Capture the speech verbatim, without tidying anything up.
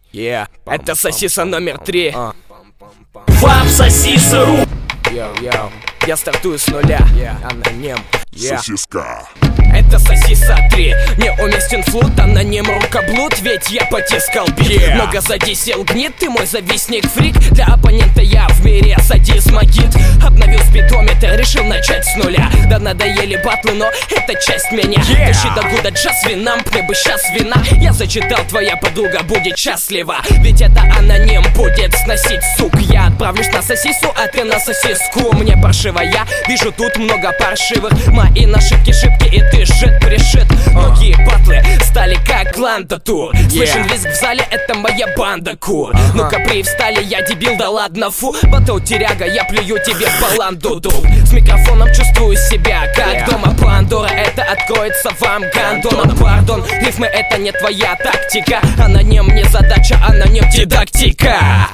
Yeah. Это сосиса номер три. Вам сосисару. Йоу, йоу. Я стартую с нуля. Yeah. Аноним. Yeah. Сосиска. Это сосиса три. Неуместен флут, аноним рукоблуд. Ведь я потискал бит. Yeah. Много задисел гнит, ты мой завистник фрик. Для оппонента я в мире садизм агит. Обновил спидометр, решил начать с нуля. Да надоели батлы, но это часть меня. Yeah. Тащи до года джаз винам, мне бы сейчас вина. Я зачитал, твоя подруга будет счастлива. Ведь это аноним будет сносить, сук. Я отправлюсь на сосису, а ты на сосиску. Мне паршиво, я вижу тут много паршивых. Мои ошибки шибки, и ты жит пришит. Многие батлы стали как клан-татур. Слышен визг в зале, это моя банда кур. uh-huh. Ну-ка привстали, я дебил, да ладно фу. Батл теряга, я плюю тебе в баланду дух. С микрофоном чувствую себя как yeah. дома Пандора. Это откроется вам гандоном, пардон. Рифмы это не твоя тактика. Аноним не задача, аноним дидактика.